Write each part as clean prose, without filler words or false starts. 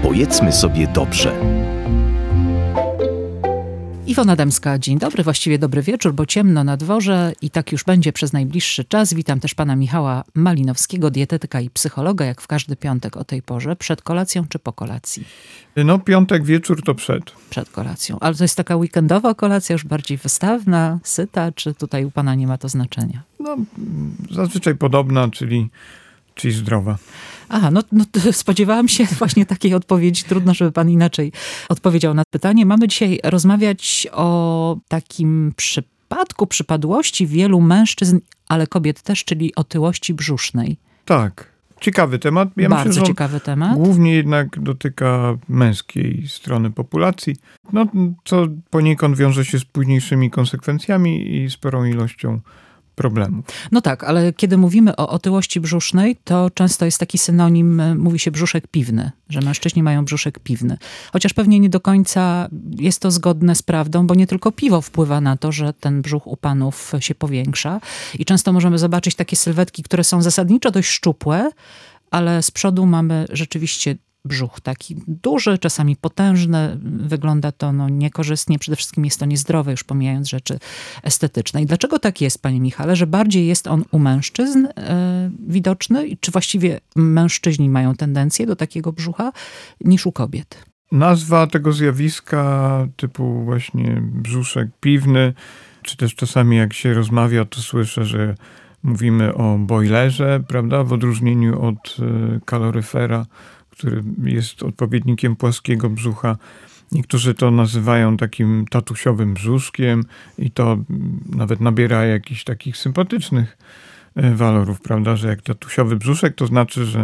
Powiedzmy sobie dobrze. Iwona Dębska, dzień dobry, właściwie dobry wieczór, bo ciemno na dworze i tak już będzie przez najbliższy czas. Witam też pana Michała Malinowskiego, dietetyka i psychologa, jak w każdy piątek o tej porze. Przed kolacją czy po kolacji? No piątek wieczór to przed. Przed kolacją. Ale to jest taka weekendowa kolacja, już bardziej wystawna, syta, czy tutaj u pana nie ma to znaczenia? No zazwyczaj podobna, czyli zdrowa. Aha, no spodziewałam się właśnie takiej odpowiedzi. Trudno, żeby pan inaczej odpowiedział na pytanie. Mamy dzisiaj rozmawiać o takim przypadłości wielu mężczyzn, ale kobiet też, czyli otyłości brzusznej. Tak. Ciekawy temat. Ja Bardzo myślę, że ciekawy temat. Głównie jednak dotyka męskiej strony populacji, co poniekąd wiąże się z późniejszymi konsekwencjami i sporą ilością problemów. No tak, ale kiedy mówimy o otyłości brzusznej, to często jest taki synonim, mówi się brzuszek piwny, że mężczyźni mają brzuszek piwny. Chociaż pewnie nie do końca jest to zgodne z prawdą, bo nie tylko piwo wpływa na to, że ten brzuch u panów się powiększa. I często możemy zobaczyć takie sylwetki, które są zasadniczo dość szczupłe, ale z przodu mamy rzeczywiście brzuch taki duży, czasami potężny. Wygląda to niekorzystnie. Przede wszystkim jest to niezdrowe, już pomijając rzeczy estetyczne. I dlaczego tak jest, panie Michale, że bardziej jest on u mężczyzn widoczny? I czy właściwie mężczyźni mają tendencję do takiego brzucha niż u kobiet? Nazwa tego zjawiska typu właśnie brzuszek piwny, czy też czasami jak się rozmawia, to słyszę, że mówimy o bojlerze, prawda? W odróżnieniu od kaloryfera, który jest odpowiednikiem płaskiego brzucha. Niektórzy to nazywają takim tatusiowym brzuszkiem i to nawet nabiera jakichś takich sympatycznych walorów, prawda, że jak tatusiowy brzuszek, to znaczy, że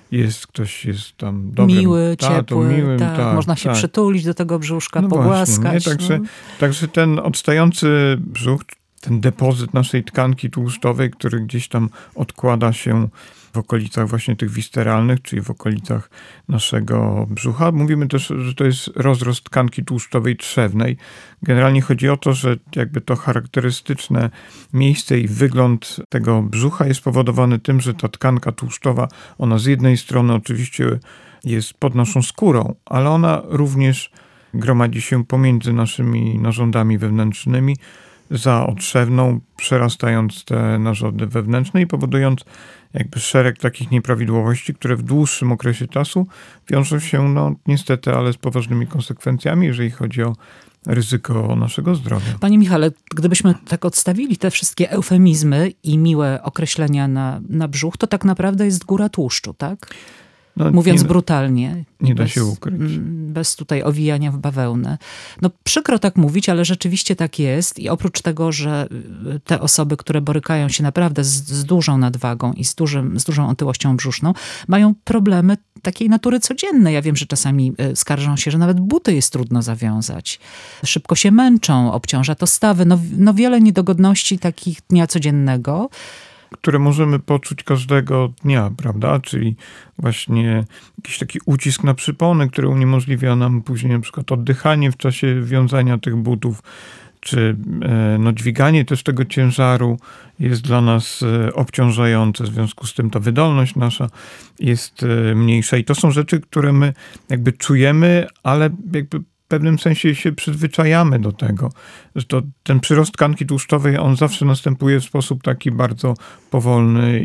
ktoś jest tam dobrym miły, ciepły, miłym, tak, można się przytulić do tego brzuszka, pogłaskać. Właśnie, także ten odstający brzuch, ten depozyt naszej tkanki tłuszczowej, który gdzieś tam odkłada się w okolicach właśnie tych wisteralnych, czyli w okolicach naszego brzucha. Mówimy też, że to jest rozrost tkanki tłuszczowej trzewnej. Generalnie chodzi o to, że jakby to charakterystyczne miejsce i wygląd tego brzucha jest spowodowany tym, że ta tkanka tłuszczowa, ona z jednej strony oczywiście jest pod naszą skórą, ale ona również gromadzi się pomiędzy naszymi narządami wewnętrznymi, za otrzewną, przerastając te narządy wewnętrzne i powodując jakby szereg takich nieprawidłowości, które w dłuższym okresie czasu wiążą się, niestety, ale z poważnymi konsekwencjami, jeżeli chodzi o ryzyko naszego zdrowia. Panie Michale, gdybyśmy tak odstawili te wszystkie eufemizmy i miłe określenia na brzuch, to tak naprawdę jest góra tłuszczu, tak? Mówiąc brutalnie. Nie da się ukryć. Bez tutaj owijania w bawełnę. Przykro tak mówić, ale rzeczywiście tak jest. I oprócz tego, że te osoby, które borykają się naprawdę z dużą nadwagą i z dużą otyłością brzuszną, mają problemy takiej natury codziennej. Ja wiem, że czasami skarżą się, że nawet buty jest trudno zawiązać. Szybko się męczą, obciąża to stawy. Wiele niedogodności takich dnia codziennego, które możemy poczuć każdego dnia, prawda? Czyli właśnie jakiś taki ucisk na przypony, który uniemożliwia nam później na przykład oddychanie w czasie wiązania tych butów, czy dźwiganie też tego ciężaru jest dla nas obciążające. W związku z tym ta wydolność nasza jest mniejsza. I to są rzeczy, które my jakby czujemy, ale jakby w pewnym sensie się przyzwyczajamy do tego, że ten przyrost tkanki tłuszczowej, on zawsze następuje w sposób taki bardzo powolny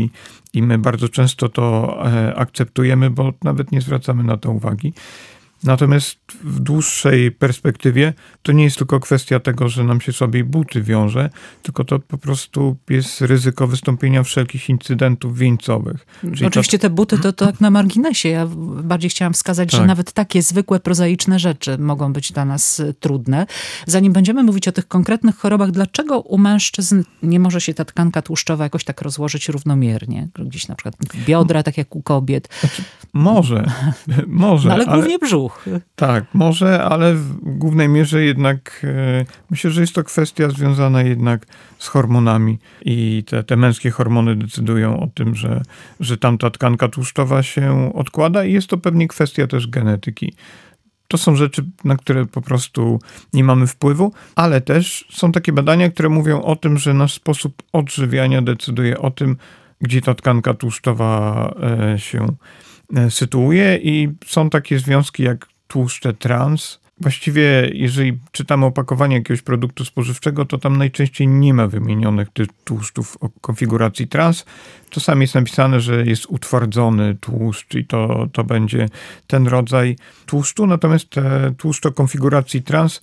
i my bardzo często to akceptujemy, bo nawet nie zwracamy na to uwagi. Natomiast w dłuższej perspektywie to nie jest tylko kwestia tego, że nam się sobie buty wiąże, tylko to po prostu jest ryzyko wystąpienia wszelkich incydentów wieńcowych. Czyli oczywiście te buty to tak na marginesie. Ja bardziej chciałam wskazać, że nawet takie zwykłe, prozaiczne rzeczy mogą być dla nas trudne. Zanim będziemy mówić o tych konkretnych chorobach, dlaczego u mężczyzn nie może się ta tkanka tłuszczowa jakoś tak rozłożyć równomiernie? Gdzieś na przykład w biodra, tak jak u kobiet. Może. Ale głównie brzuch. Tak, może, ale w głównej mierze jednak myślę, że jest to kwestia związana jednak z hormonami i te męskie hormony decydują o tym, że tamta tkanka tłuszczowa się odkłada i jest to pewnie kwestia też genetyki. To są rzeczy, na które po prostu nie mamy wpływu, ale też są takie badania, które mówią o tym, że nasz sposób odżywiania decyduje o tym, gdzie ta tkanka tłuszczowa się sytuuje i są takie związki jak tłuszcze trans. Właściwie, jeżeli czytamy opakowanie jakiegoś produktu spożywczego, to tam najczęściej nie ma wymienionych tych tłuszczów o konfiguracji trans. Czasami jest napisane, że jest utwardzony tłuszcz i to będzie ten rodzaj tłuszczu. Natomiast te tłuszcze o konfiguracji trans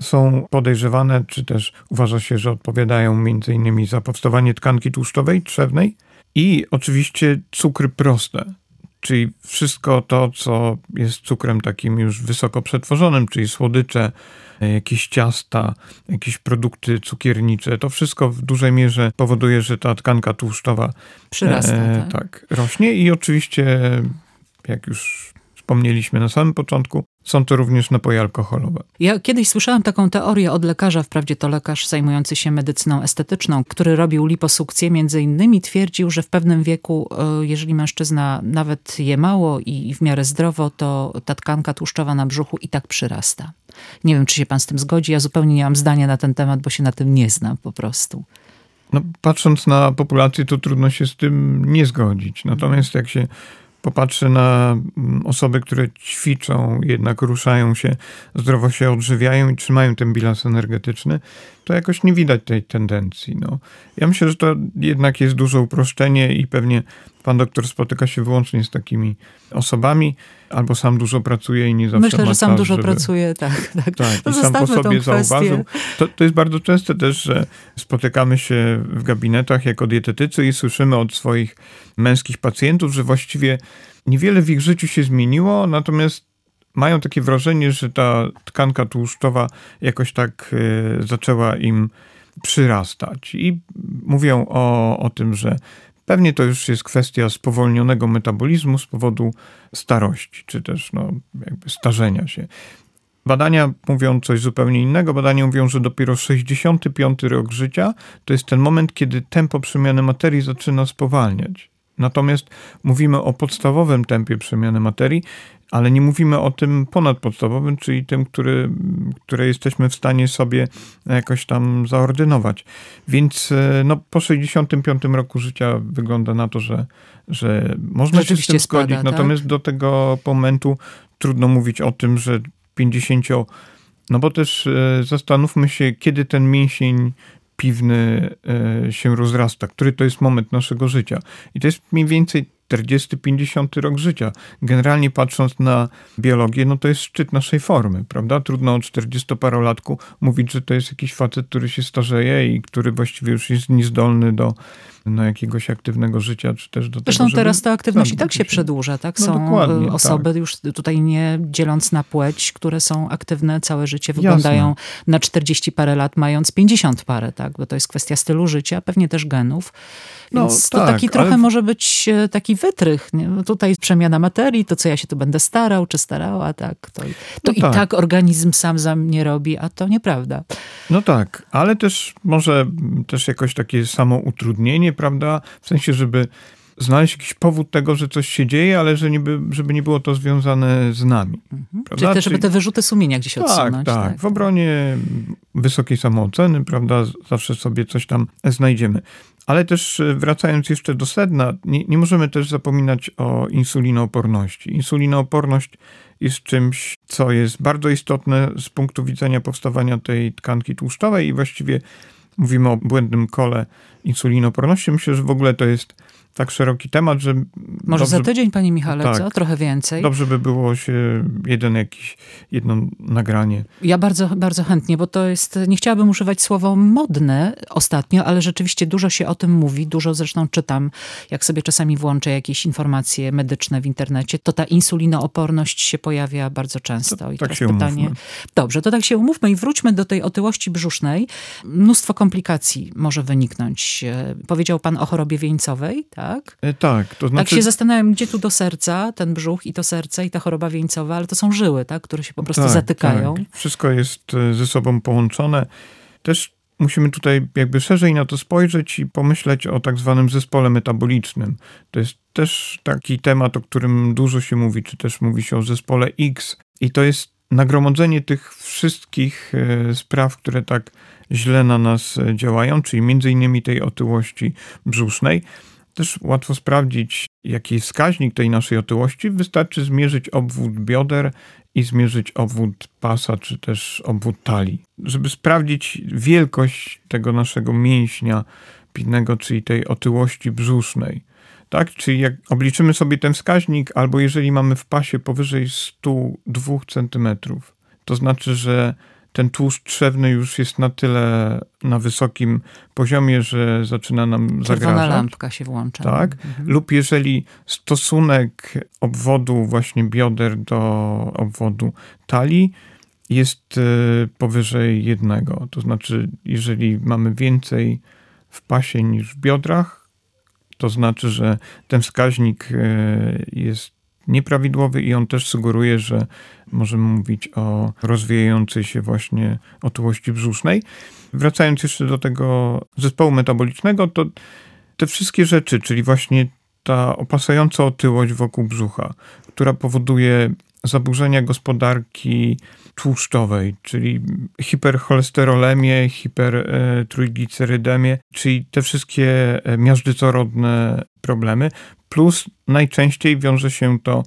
są podejrzewane, czy też uważa się, że odpowiadają m.in. za powstawanie tkanki tłuszczowej trzewnej i oczywiście cukry proste. Czyli wszystko to, co jest cukrem takim już wysoko przetworzonym, czyli słodycze, jakieś ciasta, jakieś produkty cukiernicze, to wszystko w dużej mierze powoduje, że ta tkanka tłuszczowa przyrasta, tak, rośnie i oczywiście, jak już wspomnieliśmy na samym początku, są to również napoje alkoholowe. Ja kiedyś słyszałam taką teorię od lekarza, wprawdzie to lekarz zajmujący się medycyną estetyczną, który robił liposukcję, między innymi twierdził, że w pewnym wieku, jeżeli mężczyzna nawet je mało i w miarę zdrowo, to ta tkanka tłuszczowa na brzuchu i tak przyrasta. Nie wiem, czy się pan z tym zgodzi, ja zupełnie nie mam zdania na ten temat, bo się na tym nie znam po prostu. No, patrząc na populację, to trudno się z tym nie zgodzić. Natomiast jak się popatrzy na osoby, które ćwiczą, jednak ruszają się, zdrowo się odżywiają i trzymają ten bilans energetyczny, to jakoś nie widać tej tendencji. No. Ja myślę, że to jednak jest duże uproszczenie i pewnie pan doktor spotyka się wyłącznie z takimi osobami, albo sam dużo pracuje i nie zawsze Myślę, ma że sam czas, dużo żeby... pracuje, tak. Tak, to i sam po sobie kwestię. zauważył. To jest bardzo częste też, że spotykamy się w gabinetach jako dietetycy i słyszymy od swoich męskich pacjentów, że właściwie niewiele w ich życiu się zmieniło, natomiast mają takie wrażenie, że ta tkanka tłuszczowa jakoś tak zaczęła im przyrastać. I mówią o tym, że pewnie to już jest kwestia spowolnionego metabolizmu z powodu starości, czy też jakby starzenia się. Badania mówią coś zupełnie innego. Badania mówią, że dopiero 65 rok życia to jest ten moment, kiedy tempo przemiany materii zaczyna spowalniać. Natomiast mówimy o podstawowym tempie przemiany materii, ale nie mówimy o tym ponadpodstawowym, czyli tym, które jesteśmy w stanie sobie jakoś tam zaordynować. Więc po 65 roku życia wygląda na to, że można się z tym zgodzić. Natomiast do tego momentu trudno mówić o tym, że 50... No bo też zastanówmy się, kiedy ten mięsień piwny się rozrasta, który to jest moment naszego życia. I to jest mniej więcej 40-50 rok życia. Generalnie patrząc na biologię, to jest szczyt naszej formy, prawda? Trudno o 40-parolatku mówić, że to jest jakiś facet, który się starzeje i który właściwie już jest niezdolny do jakiegoś aktywnego życia, czy też do Zresztą tego, żeby... teraz ta aktywność i tak się przedłuża, tak? Są osoby, tak, już tutaj nie dzieląc na płeć, które są aktywne całe życie, wyglądają na 40 parę lat, mając 50 parę, tak? Bo to jest kwestia stylu życia, pewnie też genów. Więc to taki trochę może być taki wytrych. Nie? Tutaj przemiana materii, to co ja się tu będę starał, czy starała, tak? To i tak organizm sam za mnie robi, a to nieprawda. No tak, ale też może też jakoś takie samo utrudnienie, prawda? W sensie, żeby znaleźć jakiś powód tego, że coś się dzieje, ale żeby nie było to związane z nami. Czyli też, żeby te wyrzuty sumienia gdzieś odsunąć. Tak. W obronie wysokiej samooceny, prawda, zawsze sobie coś tam znajdziemy. Ale też wracając jeszcze do sedna, nie możemy też zapominać o insulinooporności. Insulinooporność jest czymś, co jest bardzo istotne z punktu widzenia powstawania tej tkanki tłuszczowej i właściwie mówimy o błędnym kole insulinooporności. Myślę, że w ogóle to jest tak szeroki temat, że... Może za tydzień, panie Michale, tak, co? Trochę więcej. Dobrze by było się jedno nagranie. Ja bardzo, bardzo chętnie, bo to jest, nie chciałabym używać słowa modne ostatnio, ale rzeczywiście dużo się o tym mówi, dużo zresztą czytam, jak sobie czasami włączę jakieś informacje medyczne w internecie, to ta insulinooporność się pojawia bardzo często. I tak teraz się pytanie... umówmy. Dobrze, to tak się umówmy i wróćmy do tej otyłości brzusznej. Mnóstwo komplikacji może wyniknąć. Powiedział pan o chorobie wieńcowej, tak? Tak, to znaczy... Tak się zastanawiam, gdzie tu do serca, ten brzuch i to serce i ta choroba wieńcowa, ale to są żyły, tak? Które się po prostu zatykają. Tak. Wszystko jest ze sobą połączone. Też musimy tutaj jakby szerzej na to spojrzeć i pomyśleć o tak zwanym zespole metabolicznym. To jest też taki temat, o którym dużo się mówi, czy też mówi się o zespole X. I to jest nagromadzenie tych wszystkich spraw, które tak źle na nas działają, czyli między innymi tej otyłości brzusznej. też łatwo sprawdzić, jaki jest wskaźnik tej naszej otyłości. Wystarczy zmierzyć obwód bioder i zmierzyć obwód pasa, czy też obwód talii. Żeby sprawdzić wielkość tego naszego mięśnia piwnego, czyli tej otyłości brzusznej. Tak? Czyli jak obliczymy sobie ten wskaźnik, albo jeżeli mamy w pasie powyżej 102 cm, to znaczy, że ten tłuszcz trzewny już jest na tyle na wysokim poziomie, że zaczyna nam zagrażać. Czerwona lampka się włącza. Tak? Lub jeżeli stosunek obwodu właśnie bioder do obwodu talii jest powyżej 1. To znaczy, jeżeli mamy więcej w pasie niż w biodrach, to znaczy, że ten wskaźnik jest nieprawidłowy i on też sugeruje, że możemy mówić o rozwijającej się właśnie otyłości brzusznej. Wracając jeszcze do tego zespołu metabolicznego, to te wszystkie rzeczy, czyli właśnie ta opasająca otyłość wokół brzucha, która powoduje zaburzenia gospodarki tłuszczowej, czyli hipercholesterolemię, hipertrójglicerydemię, czyli te wszystkie miażdżycorodne problemy, plus najczęściej wiąże się to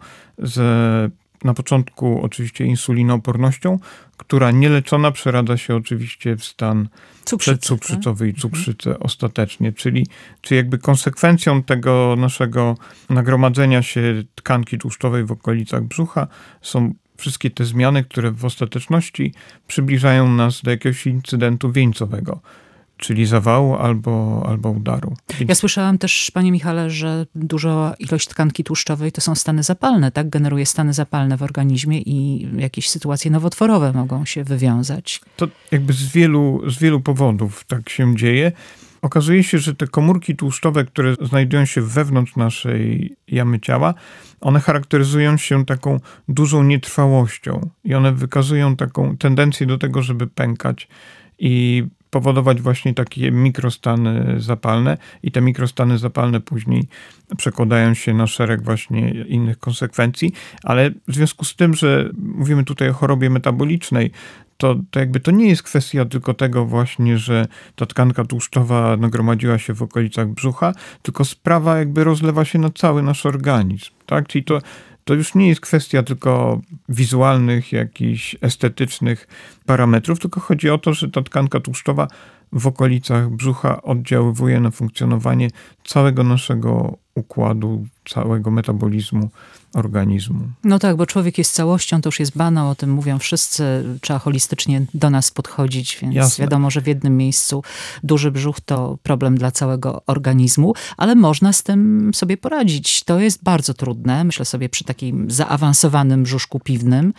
na początku oczywiście insulinoopornością, która nieleczona przeradza się oczywiście w stan przedcukrzycowy i cukrzycę ostatecznie. Czyli jakby konsekwencją tego naszego nagromadzenia się tkanki tłuszczowej w okolicach brzucha są wszystkie te zmiany, które w ostateczności przybliżają nas do jakiegoś incydentu wieńcowego, czyli zawału albo udaru. Ja słyszałam też, panie Michale, że duża ilość tkanki tłuszczowej to są stany zapalne, tak? Generuje stany zapalne w organizmie i jakieś sytuacje nowotworowe mogą się wywiązać. To jakby z wielu powodów tak się dzieje. Okazuje się, że te komórki tłuszczowe, które znajdują się wewnątrz naszej jamy ciała, one charakteryzują się taką dużą nietrwałością i one wykazują taką tendencję do tego, żeby pękać i powodować właśnie takie mikrostany zapalne i te mikrostany zapalne później przekładają się na szereg właśnie innych konsekwencji, ale w związku z tym, że mówimy tutaj o chorobie metabolicznej, to jakby to nie jest kwestia tylko tego właśnie, że ta tkanka tłuszczowa nagromadziła się w okolicach brzucha, tylko sprawa jakby rozlewa się na cały nasz organizm, tak? Czyli to już nie jest kwestia tylko wizualnych, jakichś estetycznych parametrów, tylko chodzi o to, że ta tkanka tłuszczowa w okolicach brzucha oddziaływuje na funkcjonowanie całego naszego układu, całego metabolizmu organizmu. No tak, bo człowiek jest całością, to już jest banał, o tym mówią wszyscy, trzeba holistycznie do nas podchodzić, więc Jasne. Wiadomo, że w jednym miejscu duży brzuch to problem dla całego organizmu, ale można z tym sobie poradzić. To jest bardzo trudne, myślę sobie przy takim zaawansowanym brzuszku piwnym,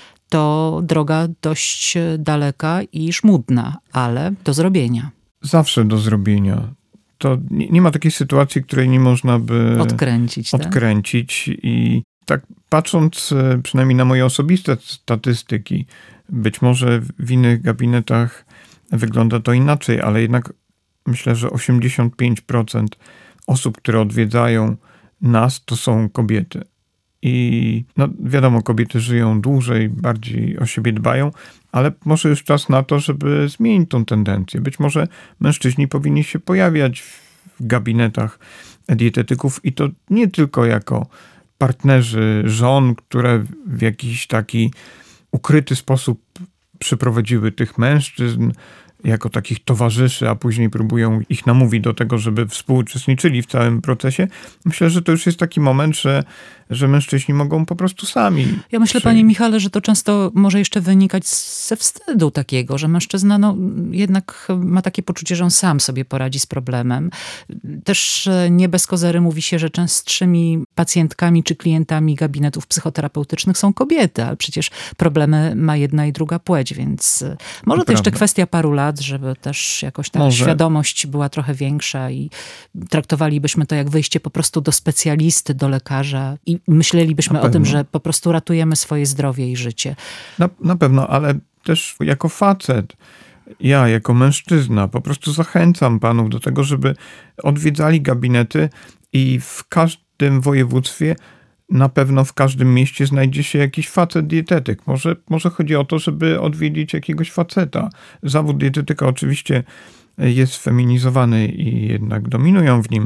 to droga dość daleka i żmudna, ale do zrobienia. Zawsze do zrobienia. To nie ma takiej sytuacji, której nie można by odkręcić. I tak patrząc przynajmniej na moje osobiste statystyki, być może w innych gabinetach wygląda to inaczej, ale jednak myślę, że 85% osób, które odwiedzają nas, to są kobiety. I no wiadomo, kobiety żyją dłużej, bardziej o siebie dbają, ale może już czas na to, żeby zmienić tą tendencję. Być może mężczyźni powinni się pojawiać w gabinetach dietetyków i to nie tylko jako partnerzy żon, które w jakiś taki ukryty sposób przyprowadziły tych mężczyzn jako takich towarzyszy, a później próbują ich namówić do tego, żeby współuczestniczyli w całym procesie. Myślę, że to już jest taki moment, że mężczyźni mogą po prostu sami. Ja myślę, panie Michale, że to często może jeszcze wynikać ze wstydu takiego, że mężczyzna jednak ma takie poczucie, że on sam sobie poradzi z problemem. Też nie bez kozery mówi się, że częstszymi pacjentkami czy klientami gabinetów psychoterapeutycznych są kobiety, ale przecież problemy ma jedna i druga płeć, więc może to jeszcze kwestia paru lat, żeby też jakoś ta świadomość była trochę większa i traktowalibyśmy to jak wyjście po prostu do specjalisty, do lekarza i myślelibyśmy o tym, że po prostu ratujemy swoje zdrowie i życie. Na pewno, ale też jako facet, ja jako mężczyzna po prostu zachęcam panów do tego, żeby odwiedzali gabinety i w każdym województwie, na pewno w każdym mieście znajdzie się jakiś facet dietetyk. Może chodzi o to, żeby odwiedzić jakiegoś faceta. Zawód dietetyka oczywiście jest feminizowany i jednak dominują w nim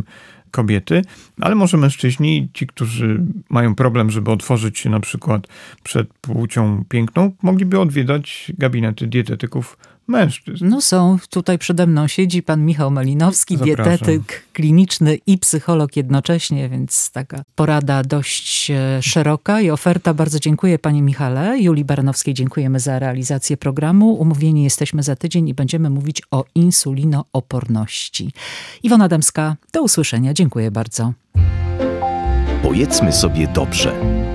kobiety, ale może mężczyźni, ci, którzy mają problem, żeby otworzyć się na przykład przed płcią piękną, mogliby odwiedzać gabinety dietetyków mężczyzn. No są, tutaj przede mną siedzi pan Michał Malinowski, Zapraszam. dietetyk kliniczny i psycholog jednocześnie, więc taka porada dość szeroka i oferta. Bardzo dziękuję panie Michale. Julii Baranowskiej dziękujemy za realizację programu. Umówieni jesteśmy za tydzień i będziemy mówić o insulinooporności. Iwona Dębska, do usłyszenia. Dziękuję bardzo. Powiedzmy sobie dobrze.